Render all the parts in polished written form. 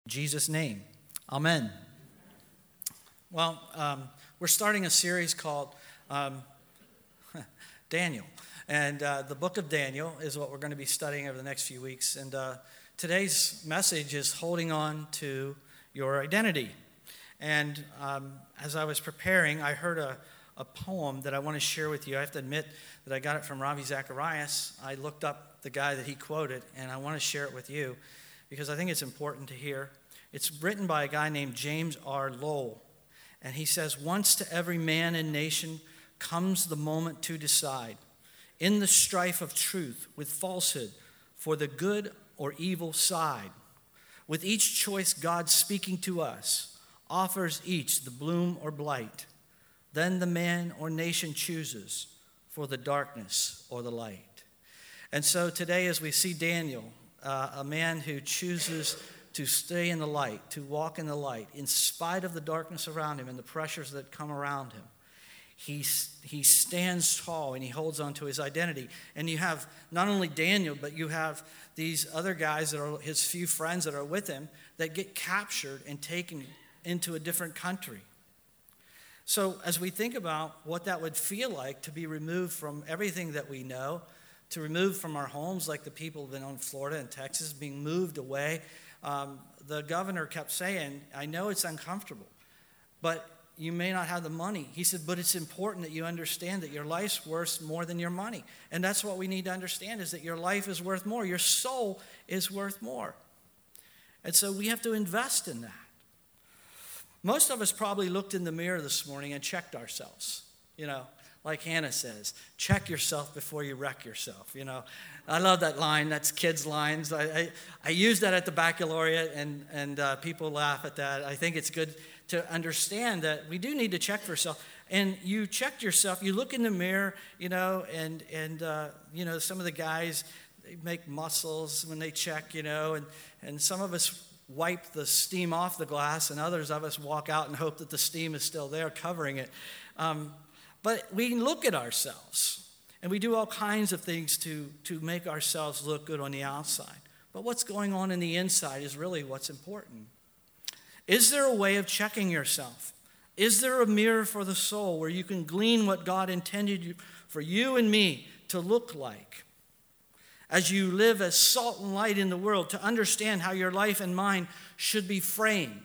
In Jesus' name, amen. Well, we're starting a series called Daniel. And the book of Daniel is what we're going to be studying over the next few weeks. And today's message is holding on to your identity. And as I was preparing, I heard a poem that I want to share with you. I have to admit that I got it from Ravi Zacharias. I looked up the guy that he quoted, and I want to share it with you because I think it's important to hear. It's written by a guy named James R. Lowell. And he says, "Once to every man and nation comes the moment to decide, in the strife of truth with falsehood, for the good or evil side. With each choice God speaking to us, offers each the bloom or blight. Then the man or nation chooses for the darkness or the light." And so today as we see Daniel, a man who chooses to stay in the light, to walk in the light, in spite of the darkness around him and the pressures that come around him, he stands tall and he holds on to his identity. And you have not only Daniel, but you have these other guys that are his few friends that are with him that get captured and taken into a different country. So as we think about what that would feel like to be removed from everything that we know, to remove from our homes like the people have been in Florida and Texas, being moved away, the governor kept saying, "I know it's uncomfortable, but you may not have the money." He said, "But it's important that you understand that your life's worth more than your money." And that's what we need to understand, is that your life is worth more. Your soul is worth more. And so we have to invest in that. Most of us probably looked in the mirror this morning and checked ourselves. Like Hannah says, check yourself before you wreck yourself. I love that line. That's kids' lines. I use that at the baccalaureate, and people laugh at that. I think it's good to understand that we do need to check for ourselves. And you check yourself. You look in the mirror, and some of the guys, they make muscles when they check, and some of us wipe the steam off the glass, and others of us walk out and hope that the steam is still there covering it. But we look at ourselves, and we do all kinds of things to make ourselves look good on the outside. But what's going on in the inside is really what's important. Is there a way of checking yourself? Is there a mirror for the soul where you can glean what God intended for you and me to look like? As you live as salt and light in the world, to understand how your life and mind should be framed.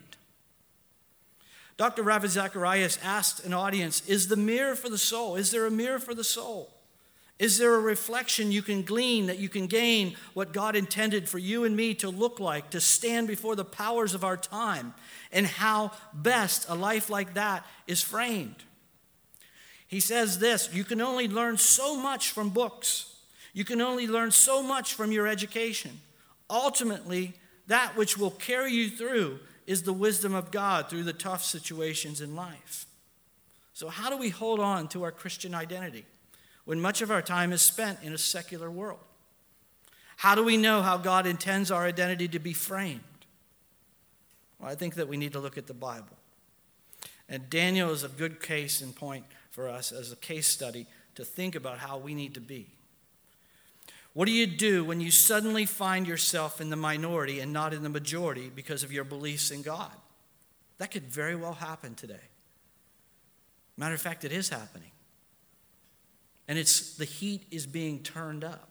Dr. Ravi Zacharias asked an audience, is the mirror for the soul? Is there a mirror for the soul? Is there a reflection you can glean, that you can gain what God intended for you and me to look like, to stand before the powers of our time, and how best a life like that is framed? He says this, you can only learn so much from books. You can only learn so much from your education. Ultimately, that which will carry you through is the wisdom of God through the tough situations in life. So how do we hold on to our Christian identity when much of our time is spent in a secular world? How do we know how God intends our identity to be framed? Well, I think that we need to look at the Bible. And Daniel is a good case in point for us as a case study to think about how we need to be. What do you do when you suddenly find yourself in the minority and not in the majority because of your beliefs in God? That could very well happen today. Matter of fact, it is happening. And the heat is being turned up.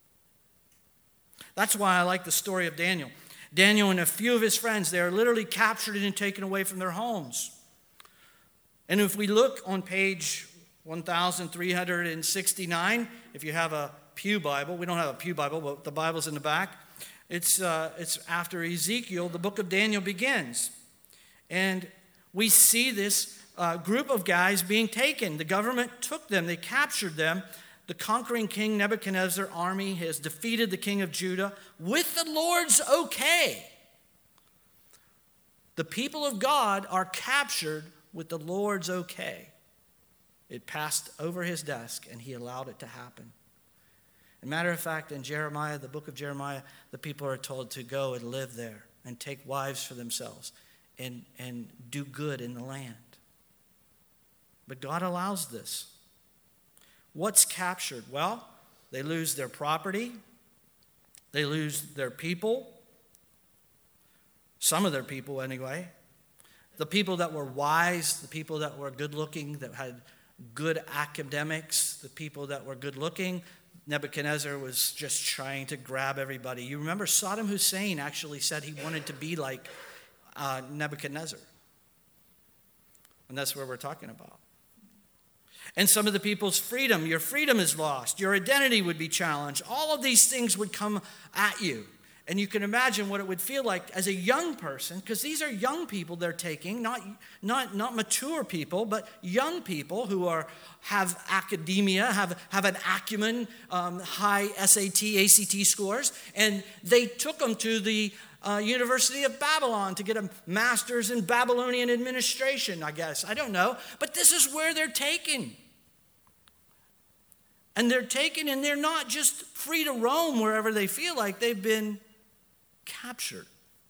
That's why I like the story of Daniel. Daniel and a few of his friends, they are literally captured and taken away from their homes. And if we look on page 1369, if you have a Pew Bible. We don't have a Pew Bible, but the Bible's in the back. It's after Ezekiel, the book of Daniel begins. And we see this group of guys being taken. The government took them. They captured them. The conquering king Nebuchadnezzar army has defeated the king of Judah with the Lord's okay. The people of God are captured with the Lord's okay. It passed over his desk, and he allowed it to happen. As a matter of fact, in Jeremiah, the book of Jeremiah, the people are told to go and live there and take wives for themselves and do good in the land. But God allows this. What's captured? Well, they lose their property. They lose their people. Some of their people anyway. The people that were wise, the people that were good looking, that had good academics, the people that were good looking, Nebuchadnezzar was just trying to grab everybody. You remember Saddam Hussein actually said he wanted to be like Nebuchadnezzar. And that's what we're talking about. And some of the people's freedom, your freedom is lost. Your identity would be challenged. All of these things would come at you. And you can imagine what it would feel like as a young person, because these are young people they're taking, not mature people, but young people who have academia, have an acumen, high SAT, ACT scores, and they took them to the University of Babylon to get a master's in Babylonian administration, I guess. I don't know. But this is where they're taken. And they're taken, and they're not just free to roam wherever they feel like. They've been captured.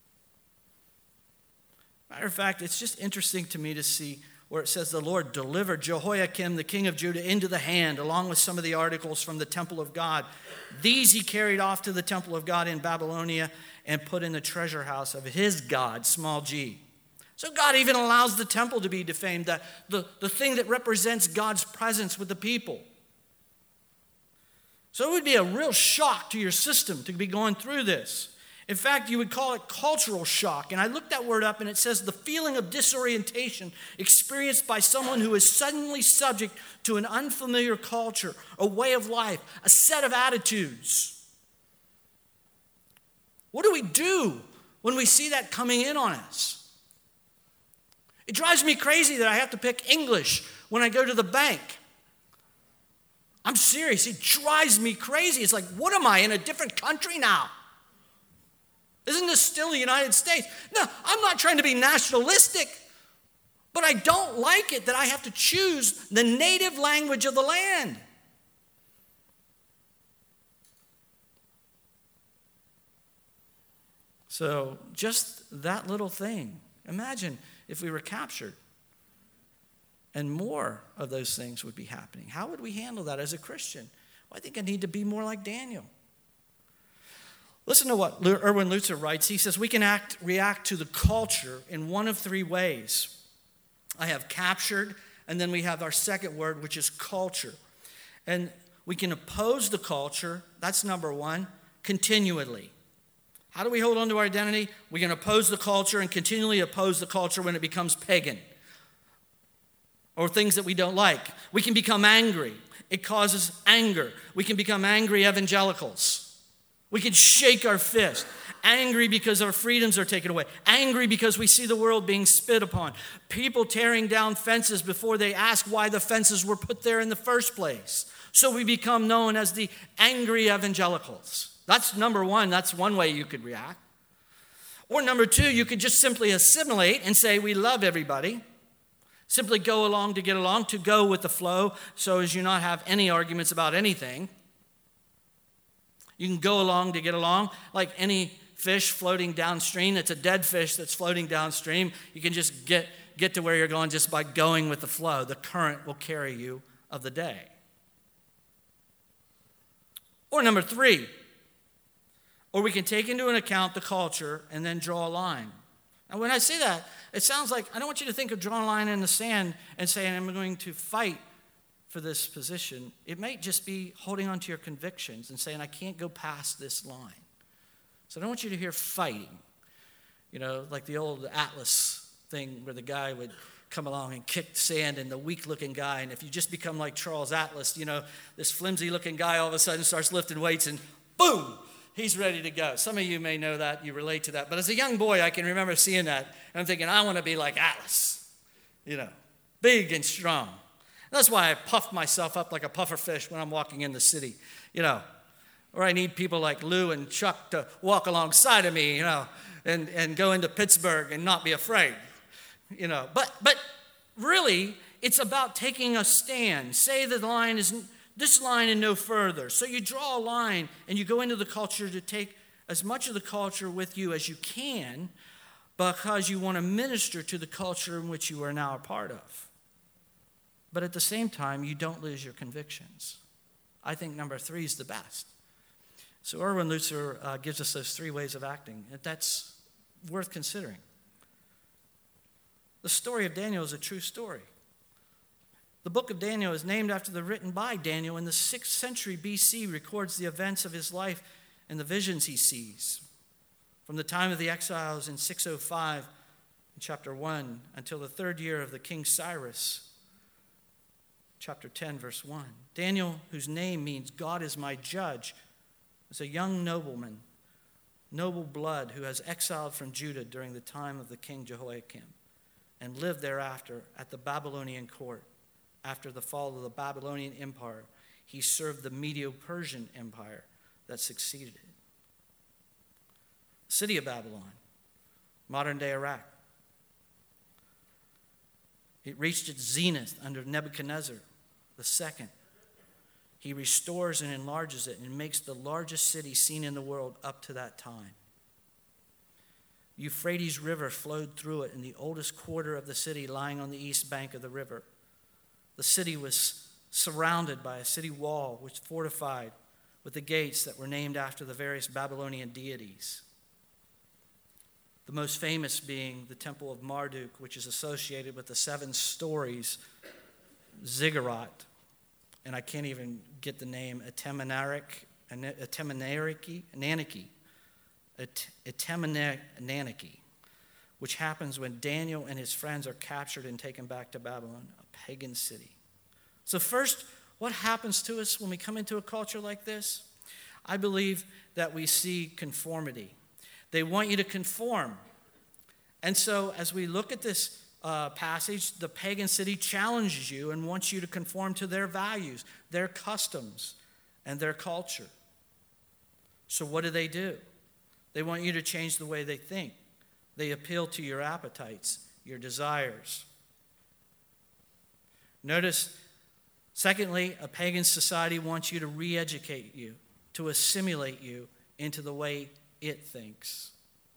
Matter of fact, it's just interesting to me to see where it says the Lord delivered Jehoiakim, the king of Judah, into the hand, along with some of the articles from the temple of God. These he carried off to the temple of God in Babylonia and put in the treasure house of his God, small g. So God even allows the temple to be defamed, that the thing that represents God's presence with the people. So it would be a real shock to your system to be going through this. In fact, you would call it cultural shock. And I looked that word up, and it says the feeling of disorientation experienced by someone who is suddenly subject to an unfamiliar culture, a way of life, a set of attitudes. What do we do when we see that coming in on us? It drives me crazy that I have to pick English when I go to the bank. I'm serious. It drives me crazy. It's like, what am I, in a different country now? Isn't this still the United States? No, I'm not trying to be nationalistic, but I don't like it that I have to choose the native language of the land. So just that little thing. Imagine if we were captured and more of those things would be happening. How would we handle that as a Christian? Well, I think I need to be more like Daniel. Listen to what Erwin Lutzer writes. He says, we can react to the culture in one of three ways. I have captured, and then we have our second word, which is culture. And we can oppose the culture, that's number one, continually. How do we hold on to our identity? We can oppose the culture and continually oppose the culture when it becomes pagan or things that we don't like. We can become angry. It causes anger. We can become angry evangelicals. We can shake our fist, angry because our freedoms are taken away, angry because we see the world being spit upon, people tearing down fences before they ask why the fences were put there in the first place. So we become known as the angry evangelicals. That's number one. That's one way you could react. Or number two, you could just simply assimilate and say we love everybody. Simply go along to get along, to go with the flow so as you not have any arguments about anything. You can go along to get along, like any fish floating downstream. It's a dead fish that's floating downstream. You can just get to where you're going just by going with the flow. The current will carry you of the day. Or number three, or we can take into account the culture and then draw a line. And when I say that, it sounds like, I don't want you to think of drawing a line in the sand and saying, I'm going to fight for this position. It might just be holding on to your convictions and saying, I can't go past this line. So I don't want you to hear fighting. You know, like the old Atlas thing where the guy would come along and kick sand in the weak-looking guy. And if you just become like Charles Atlas, you know, this flimsy-looking guy all of a sudden starts lifting weights and boom, he's ready to go. Some of you may know that, you relate to that. But as a young boy, I can remember seeing that. And I'm thinking, I want to be like Atlas, you know, big and strong. That's why I puff myself up like a puffer fish when I'm walking in the city, you know. Or I need people like Lou and Chuck to walk alongside of me, you know, and go into Pittsburgh and not be afraid, you know. But really, it's about taking a stand. Say the line is this line and no further. So you draw a line and you go into the culture to take as much of the culture with you as you can because you want to minister to the culture in which you are now a part of. But at the same time, you don't lose your convictions. I think number three is the best. So Erwin Lutzer gives us those three ways of acting. That's worth considering. The story of Daniel is a true story. The book of Daniel is named after the written by Daniel in the 6th century BC, records the events of his life and the visions he sees. From the time of the exiles in 605, in chapter 1, until the 3rd year of the King Cyrus, chapter 10, verse 1. Daniel, whose name means God is my judge, was a young nobleman, noble blood, who has exiled from Judah during the time of the king Jehoiakim and lived thereafter at the Babylonian court. After the fall of the Babylonian Empire, he served the Medo-Persian Empire that succeeded it. The city of Babylon, modern-day Iraq. It reached its zenith under Nebuchadnezzar II. He restores and enlarges it and makes the largest city seen in the world up to that time. Euphrates River flowed through it in the oldest quarter of the city, lying on the east bank of the river. The city was surrounded by a city wall which fortified with the gates that were named after the various Babylonian deities. The most famous being the Temple of Marduk, which is associated with the 7 stories ziggurat, and I can't even get the name, Etemenanki, which happens when Daniel and his friends are captured and taken back to Babylon, a pagan city. So first, what happens to us when we come into a culture like this? I believe that we see conformity. They want you to conform. And so as we look at this passage, the pagan city challenges you and wants you to conform to their values, their customs, and their culture. So what do? They want you to change the way they think. They appeal to your appetites, your desires. Notice, secondly, a pagan society wants you to re-educate you, to assimilate you into the way it thinks.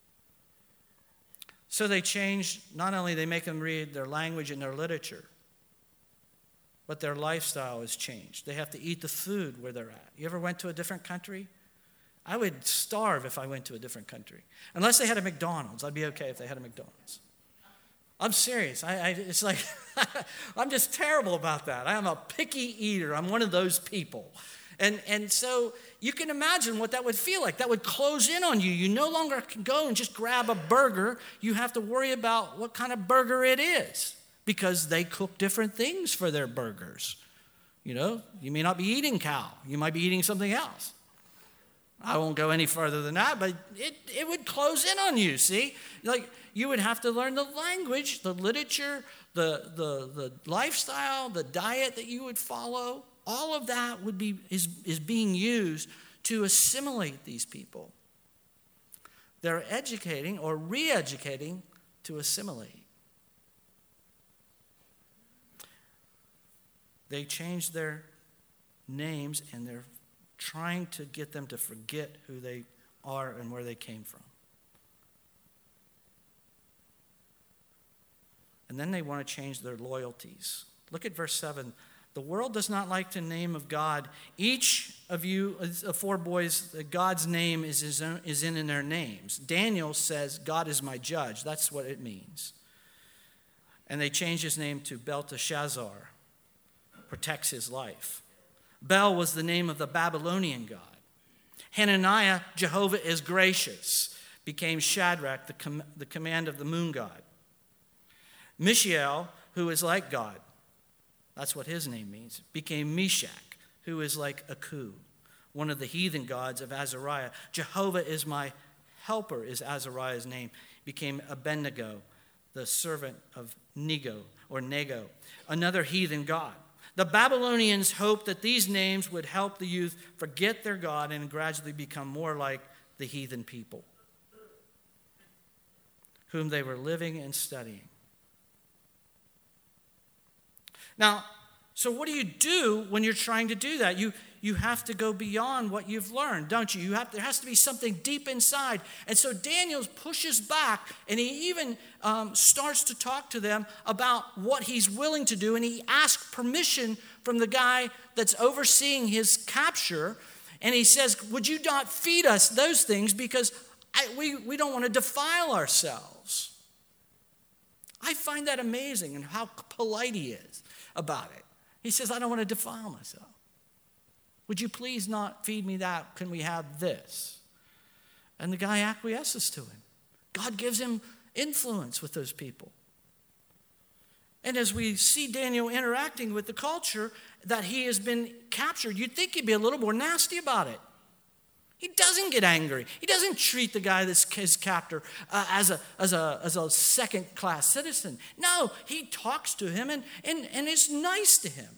So they change, not only they make them read their language and their literature, but their lifestyle is changed. They have to eat the food where they're at. You ever went to a different country? I would starve if I went to a different country. Unless they had a McDonald's. I'd be okay if they had a McDonald's. I'm serious. It's like, I'm just terrible about that. I am a picky eater. I'm one of those people. And so you can imagine what that would feel like. That would close in on you. You no longer can go and just grab a burger. You have to worry about what kind of burger it is, because they cook different things for their burgers. You know, you may not be eating cow. You might be eating something else. I won't go any further than that, but it would close in on you, see? Like, you would have to learn the language, the literature, the lifestyle, the diet that you would follow. All of that is being used to assimilate these people. They're educating or re-educating to assimilate. They change their names and they're trying to get them to forget who they are and where they came from. And then they want to change their loyalties. Look at verse 7. The world does not like the name of God. Each of you, 4 boys, God's name is in their names. Daniel says, God is my judge. That's what it means. And they change his name to Belteshazzar, protects his life. Bel was the name of the Babylonian god. Hananiah, Jehovah is gracious, became Shadrach, the command of the moon god. Mishael, who is like God, that's what his name means, became Meshach, who is like Aku, one of the heathen gods of Azariah. Jehovah is my helper is Azariah's name, became Abednego, the servant of Nego, another heathen god. The Babylonians hoped that these names would help the youth forget their God and gradually become more like the heathen people whom they were living and studying. Now, so what do you do when you're trying to do that? You have to go beyond what you've learned, don't you? There has to be something deep inside. And so Daniel pushes back, and he even starts to talk to them about what he's willing to do. And he asks permission from the guy that's overseeing his capture. And he says, would you not feed us those things? Because we don't want to defile ourselves. I find that amazing and how polite he is about it. He says, I don't want to defile myself. Would you please not feed me that? Can we have this? And the guy acquiesces to him. God gives him influence with those people. And as we see Daniel interacting with the culture that he has been captured, you'd think he'd be a little more nasty about it. He doesn't get angry. He doesn't treat the guy that's his captor as a second-class citizen. No, he talks to him and is nice to him.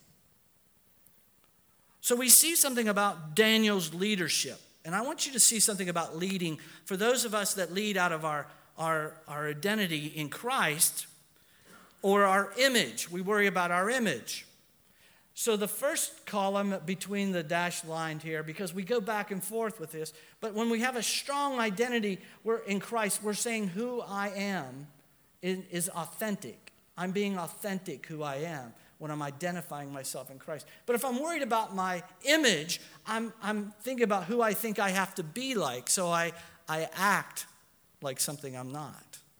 So we see something about Daniel's leadership. And I want you to see something about leading. For those of us that lead out of our identity in Christ or our image, we worry about our image. So the first column between the dashed line here, because we go back and forth with this, but when we have a strong identity we're in Christ, we're saying who I am is authentic. I'm being authentic who I am when I'm identifying myself in Christ. But if I'm worried about my image, I'm thinking about who I think I have to be like, so I act like something I'm not.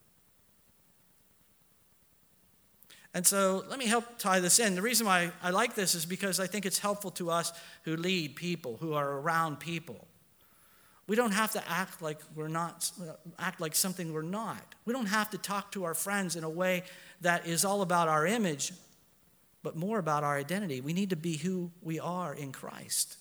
And so let me help tie this in. The reason why I like this is because I think it's helpful to us who lead people, who are around people. We don't have to act like something we're not. We don't have to talk to our friends in a way that is all about our image, but more about our identity. We need to be who we are in Christ.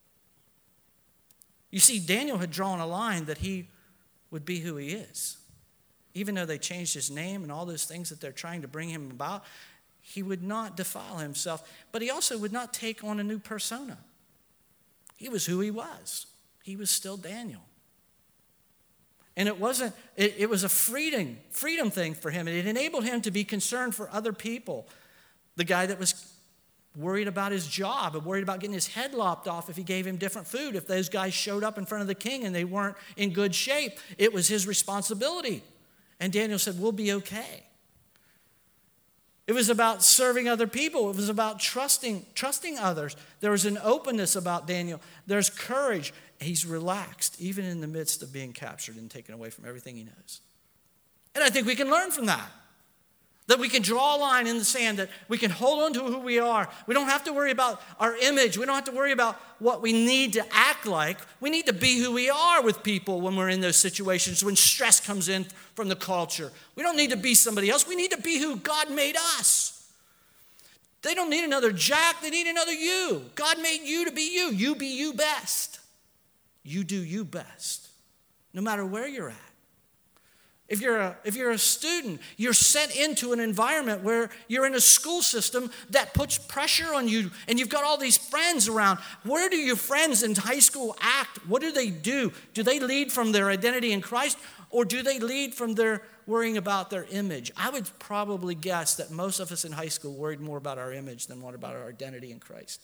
You see, Daniel had drawn a line that he would be who he is. Even though they changed his name and all those things that they're trying to bring him about, he would not defile himself, but he also would not take on a new persona. He was who he was. He was still Daniel. And it was a freedom thing for him. And it enabled him to be concerned for other people. The guy that was worried about his job and worried about getting his head lopped off if he gave him different food. If those guys showed up in front of the king and they weren't in good shape, it was his responsibility. And Daniel said, we'll be okay. It was about serving other people. It was about trusting others. There was an openness about Daniel. There's courage. He's relaxed, even in the midst of being captured and taken away from everything he knows. And I think we can learn from that. That we can draw a line in the sand, that we can hold on to who we are. We don't have to worry about our image. We don't have to worry about what we need to act like. We need to be who we are with people when we're in those situations, when stress comes in from the culture. We don't need to be somebody else. We need to be who God made us. They don't need another Jack. They need another you. God made you to be you. You be you best. You do you best, no matter where you're at. If you're a student, you're sent into an environment where you're in a school system that puts pressure on you and you've got all these friends around. Where do your friends in high school act? What do they do? Do they lead from their identity in Christ or do they lead from their worrying about their image? I would probably guess that most of us in high school worried more about our image than what about our identity in Christ.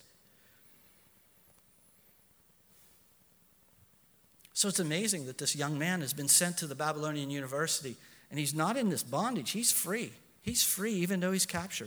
So it's amazing that this young man has been sent to the Babylonian University, and he's not in this bondage. He's free. He's free even though he's captured.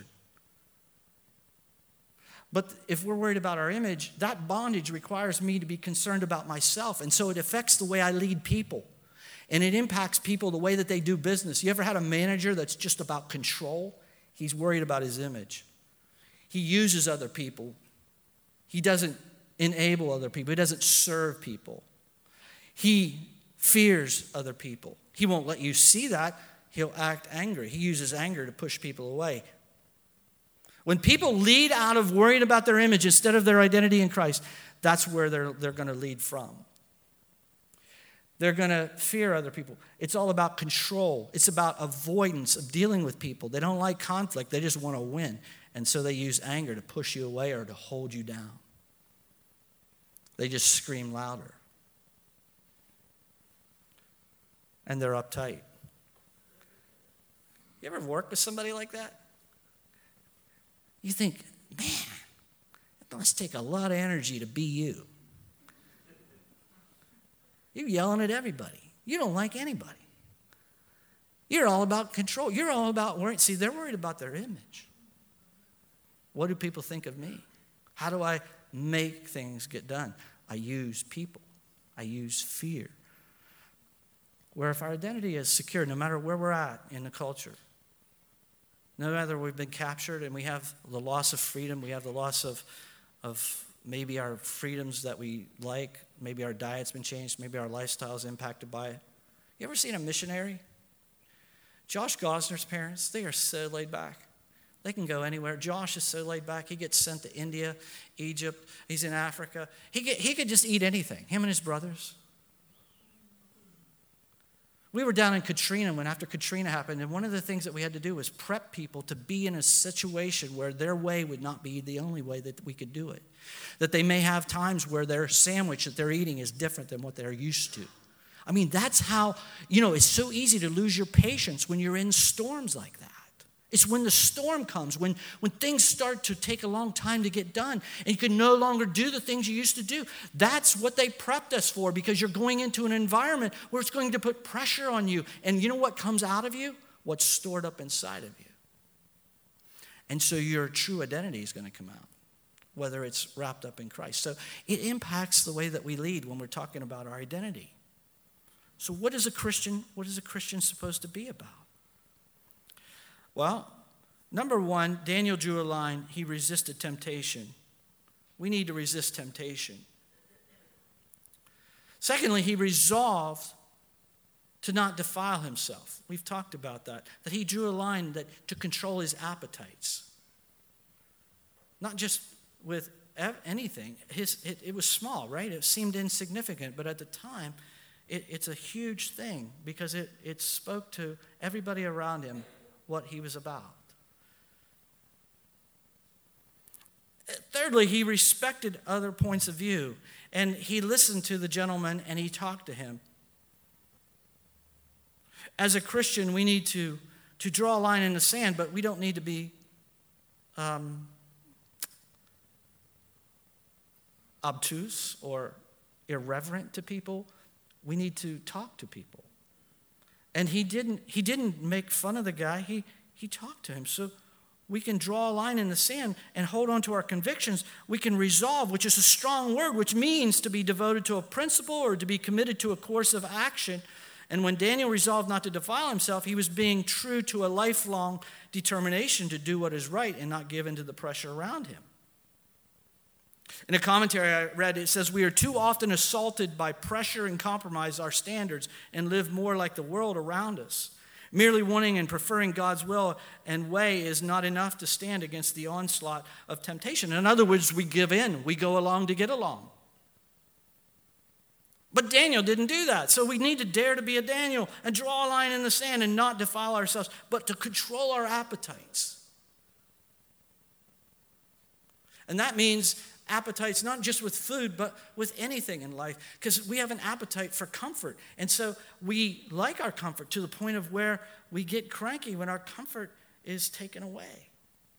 But if we're worried about our image, that bondage requires me to be concerned about myself, and so it affects the way I lead people, and it impacts people the way that they do business. You ever had a manager that's just about control? He's worried about his image. He uses other people. He doesn't enable other people. He doesn't serve people. He fears other people. He won't let you see that. He'll act angry. He uses anger to push people away. When people lead out of worrying about their image instead of their identity in Christ, that's where they're going to lead from. They're going to fear other people. It's all about control. It's about avoidance of dealing with people. They don't like conflict. They just want to win. And so they use anger to push you away or to hold you down. They just scream louder. And they're uptight. You ever work with somebody like that? You think, man, it must take a lot of energy to be you. You're yelling at everybody. You don't like anybody. You're all about control. You're all about worrying. See, they're worried about their image. What do people think of me? How do I make things get done? I use people. I use fear. where if our identity is secure, no matter where we're at in the culture, no matter we've been captured and we have the loss of freedom, we have the loss of maybe our freedoms that we like, maybe our diet's been changed, maybe our lifestyle's impacted by it. You ever seen a missionary? Josh Gosner's parents, they are so laid back. They can go anywhere. Josh is so laid back. He gets sent to India, Egypt. He's in Africa. He could just eat anything, him and his brothers. We were down in Katrina after Katrina happened, and one of the things that we had to do was prep people to be in a situation where their way would not be the only way that we could do it. That they may have times where their sandwich that they're eating is different than what they're used to. I mean, that's how, it's so easy to lose your patience when you're in storms like that. It's when the storm comes, when things start to take a long time to get done, and you can no longer do the things you used to do. That's what they prepped us for, because you're going into an environment where it's going to put pressure on you. And you know what comes out of you? What's stored up inside of you. And so your true identity is going to come out, whether it's wrapped up in Christ. So it impacts the way that we lead when we're talking about our identity. So what is a Christian supposed to be about? Well, number one, Daniel drew a line. He resisted temptation. We need to resist temptation. Secondly, he resolved to not defile himself. We've talked about that he drew a line to control his appetites. Not just with anything. It was small, right? It seemed insignificant, but at the time, it's a huge thing, because it spoke to everybody around him what he was about. Thirdly, he respected other points of view, and he listened to the gentleman and he talked to him. As a Christian, we need to draw a line in the sand, but we don't need to be obtuse or irreverent to people. We need to talk to people. And he didn't make fun of the guy. He talked to him. So we can draw a line in the sand and hold on to our convictions. We can resolve, which is a strong word, which means to be devoted to a principle or to be committed to a course of action. And when Daniel resolved not to defile himself, he was being true to a lifelong determination to do what is right and not give in to the pressure around him. In a commentary I read, it says, "We are too often assaulted by pressure and compromise our standards and live more like the world around us. Merely wanting and preferring God's will and way is not enough to stand against the onslaught of temptation." In other words, we give in. We go along to get along. But Daniel didn't do that. So we need to dare to be a Daniel and draw a line in the sand and not defile ourselves, but to control our appetites. And that means appetites not just with food, but with anything in life, because we have an appetite for comfort. And so we like our comfort to the point of where we get cranky when our comfort is taken away.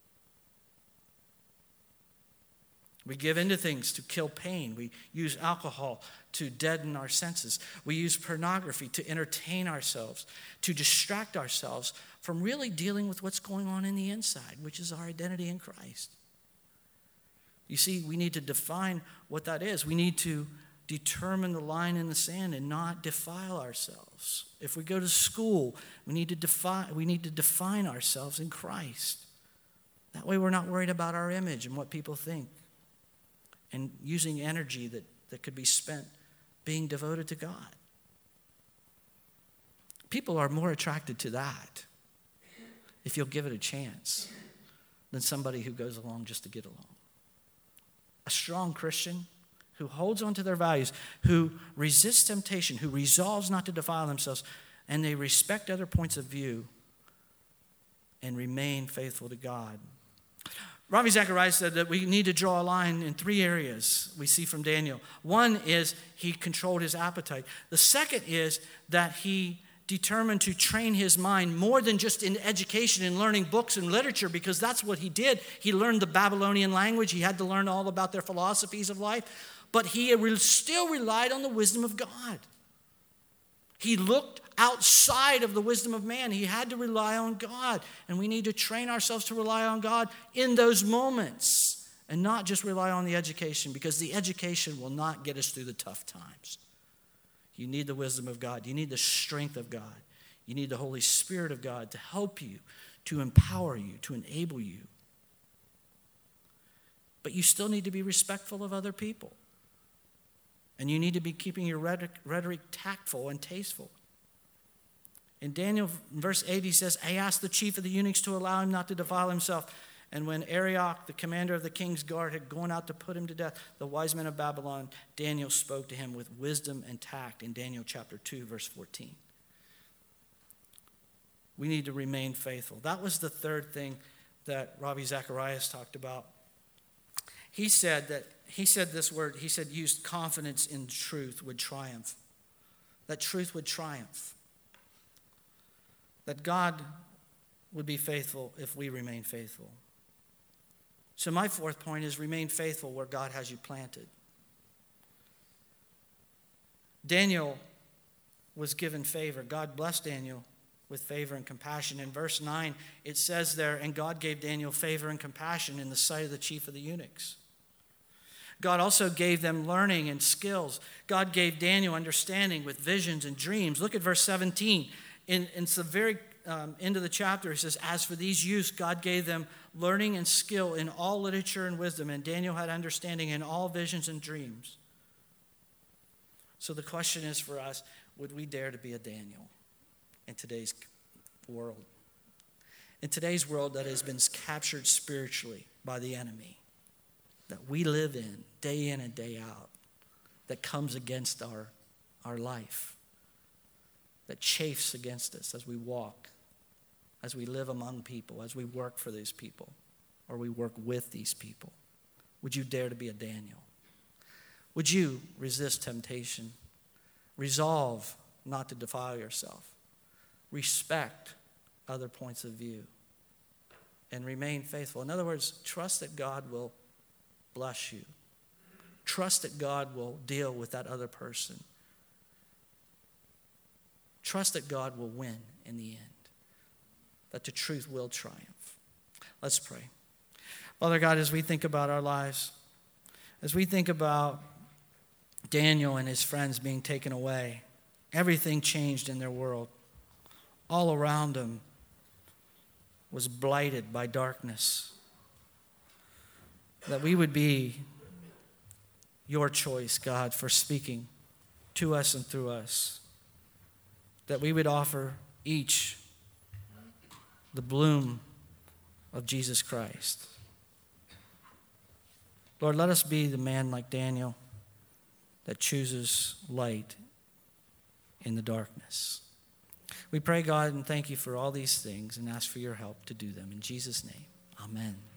We give into things to kill pain. We use alcohol to deaden our senses. We use pornography to entertain ourselves, to distract ourselves from really dealing with what's going on in the inside, which is our identity in Christ. You see, we need to define what that is. We need to determine the line in the sand and not defile ourselves. If we go to school, we need to define ourselves in Christ. That way we're not worried about our image and what people think, and using energy that could be spent being devoted to God. People are more attracted to that, if you'll give it a chance, than somebody who goes along just to get along. A strong Christian who holds on to their values, who resists temptation, who resolves not to defile themselves, and they respect other points of view and remain faithful to God. Ravi Zacharias said that we need to draw a line in 3 areas we see from Daniel. One is he controlled his appetite. The second is that he determined to train his mind more than just in education and learning books and literature, because that's what he did. He learned the Babylonian language. He had to learn all about their philosophies of life. But he still relied on the wisdom of God. He looked outside of the wisdom of man. He had to rely on God. And we need to train ourselves to rely on God in those moments and not just rely on the education, because the education will not get us through the tough times. You need the wisdom of God. You need the strength of God. You need the Holy Spirit of God to help you, to empower you, to enable you. But you still need to be respectful of other people. And you need to be keeping your rhetoric tactful and tasteful. In Daniel, verse 8, he says, I asked the chief of the eunuchs to allow him not to defile himself. And when Arioch, the commander of the king's guard, had gone out to put him to death, the wise men of Babylon, Daniel spoke to him with wisdom and tact in Daniel chapter 2, verse 14. We need to remain faithful. That was the third thing that Ravi Zacharias talked about. He said this word, he said, used confidence in truth would triumph. That truth would triumph. That God would be faithful if we remain faithful. So my fourth point is remain faithful where God has you planted. Daniel was given favor. God blessed Daniel with favor and compassion. In verse 9, it says there, and God gave Daniel favor and compassion in the sight of the chief of the eunuchs. God also gave them learning and skills. God gave Daniel understanding with visions and dreams. Look at verse 17. In the very end of the chapter, he says, as for these youths, God gave them learning and skill in all literature and wisdom, and Daniel had understanding in all visions and dreams. So the question is for us, would we dare to be a Daniel in today's world? In today's world that has been captured spiritually by the enemy, that we live in and day out, that comes against our life, that chafes against us as we walk, as we live among people, as we work for these people, or we work with these people. Would you dare to be a Daniel? Would you resist temptation? Resolve not to defile yourself. Respect other points of view. And remain faithful. In other words, trust that God will bless you. Trust that God will deal with that other person. Trust that God will win in the end. That the truth will triumph. Let's pray. Father God, as we think about our lives, as we think about Daniel and his friends being taken away, everything changed in their world. All around them was blighted by darkness. That we would be your choice, God, for speaking to us and through us. That we would offer each the bloom of Jesus Christ. Lord, let us be the man like Daniel that chooses light in the darkness. We pray, God, and thank you for all these things and ask for your help to do them. In Jesus' name, amen.